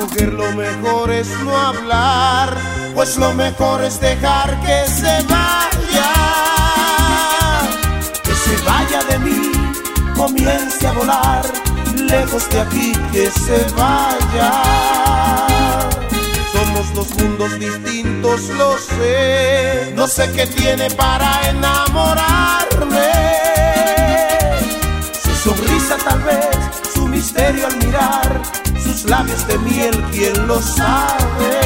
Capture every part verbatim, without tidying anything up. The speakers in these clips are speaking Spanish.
mujer lo mejor es no hablar, pues lo mejor es dejar que se vaya, que se vaya de mí, comience a volar, lejos de aquí que se vaya. Somos dos mundos distintos, lo sé, no sé qué tiene para enamorarme. Su sonrisa tal vez, su misterio al mirar, sus labios de miel, ¿quién lo sabe?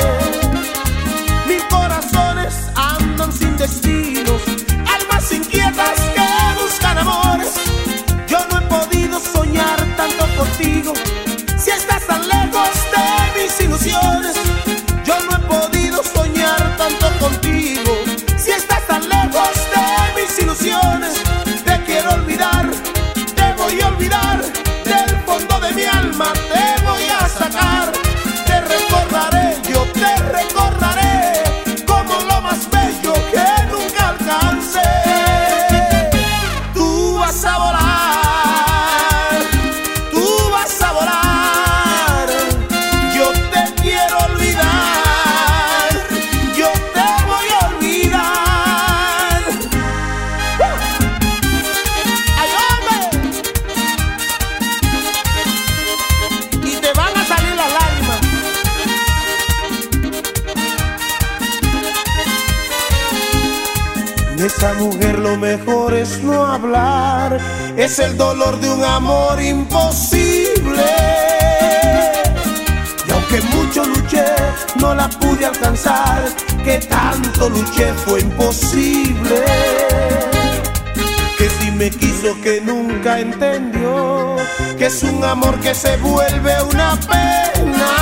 Mil corazones andan sin destinos, almas inquietas que buscan amores. Yo no he podido soñar tanto contigo, si estás tan lejos de mis ilusiones. Yo no he podido soñar tanto contigo, si estás tan lejos de mis ilusiones. Te quiero olvidar, te voy a olvidar, del fondo de mi alma te voy a sacar. Te recordaré, yo te recordaré, como lo más bello que nunca alcancé. Tú vas a volar, tú vas a volar, yo te quiero olvidar, yo te voy a olvidar. ¡Ay, hombre! Y te van a salir las lágrimas. De esa mujer lo mejor es no hablar, es el dolor de un amor imposible. Y aunque mucho luché, no la pude alcanzar, que tanto luché fue imposible. Que si me quiso, que nunca entendió, que es un amor que se vuelve una pena.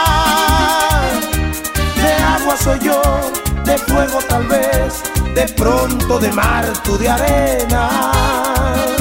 De agua soy yo, de fuego tal vez, de pronto de mar tú de arena.